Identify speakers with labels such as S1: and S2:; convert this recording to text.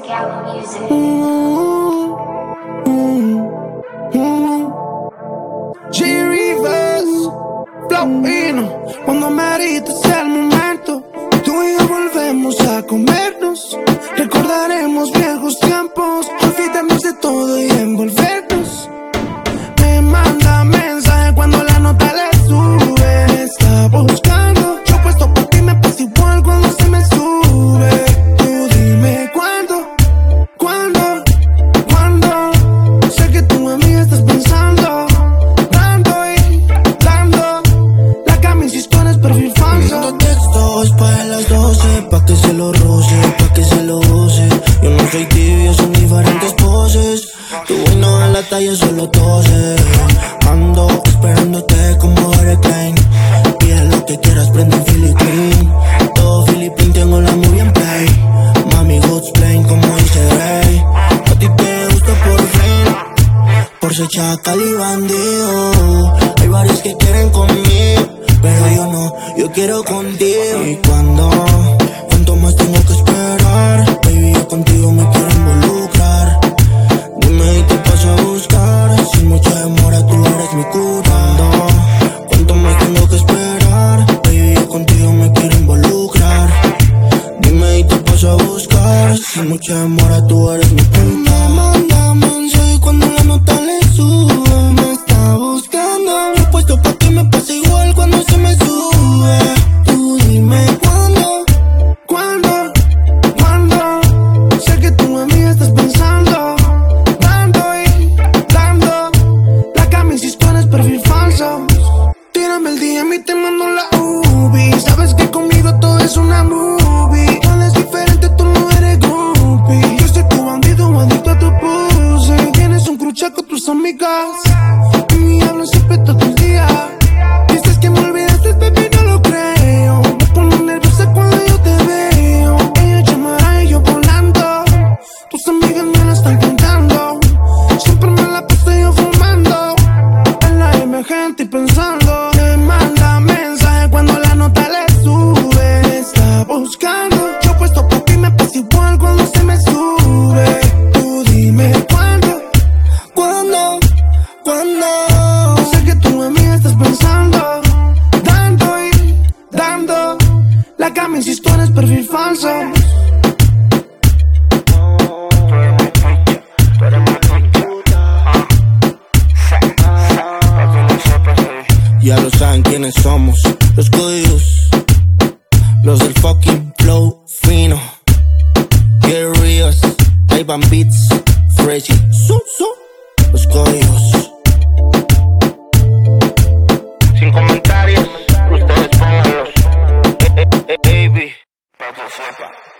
S1: Scout Music.
S2: G-Rivers, Flowino. Cuando merites el momento, tú y yo volvemos a comernos. Recordaremos viejos tiempos, olvidarnos de todo y envolvernos. Me manda mensaje cuando la nota le sube. Me está buscando, yo puesto por ti, me pasa igual cuando se me sube. Tú dime cuándo. Sé que tú en mí estás pensando, dando la camisa historias perfil falso.
S3: Mando textos pa' las 12, pa' que se lo roce, pa' que se lo goce. Yo no soy tibio, son diferentes poses. Tu no en la talla solo tose. Ando esperándote como Hurricane. Pide lo que quieras, prende un Philippine. Todo Philippine, tengo la movie en play. Mami, God's plain, como dice Rey. A ti te gusta por fin, por ser chacal y bandido. Hay varios que quieren conmigo, pero yo no, yo quiero contigo. Y cuánto más tengo que esperar, baby, yo contigo me quiero involucrar. Dime y te paso a buscar, sin mucha demora tú eres mi cura. Cuánto más tengo que esperar, baby, yo contigo me quiero involucrar. Dime y te paso a buscar, sin mucha demora tú eres mi puta. Me manda mensaje cuando la nota le sube. Me está buscando, yo puesto pa' ti, me pasa igual cuando se me sube. Tú dime cuándo.
S2: Sé que tú en mí estás pensando, dando la camisa historias perfil falso. Tírame el DM y te mando la UBI. Sabes que conmigo todo es una movie. Todo es diferente, tú no eres groupie. Yo soy tu bandido, adicto a tu pussy. Tienes un crucha con tus amigas y me hablas siempre todo el día. Dices que me olvidaste, baby, no lo creo. Me pongo nerviosa cuando yo te veo. Ella llamará y yo volando. Tus amigas me la están contando. Siempre me la paso yo fumando en la emergente y pensando. Me manda mensaje cuando la nota le sube. Me está buscando, yo puesto por ti, me pasa igual cuando se me sube. Tú dime cuándo. Sé que tú en mí estás pensando, dando la camisa historias perfil falso.
S3: Ya lo saben quiénes somos, los códigos, los del fucking flow fino. Get Rios, Ivan Beats, Freshy, los códigos.
S4: Sin comentarios, ustedes pónganlos. Baby, para que sepa.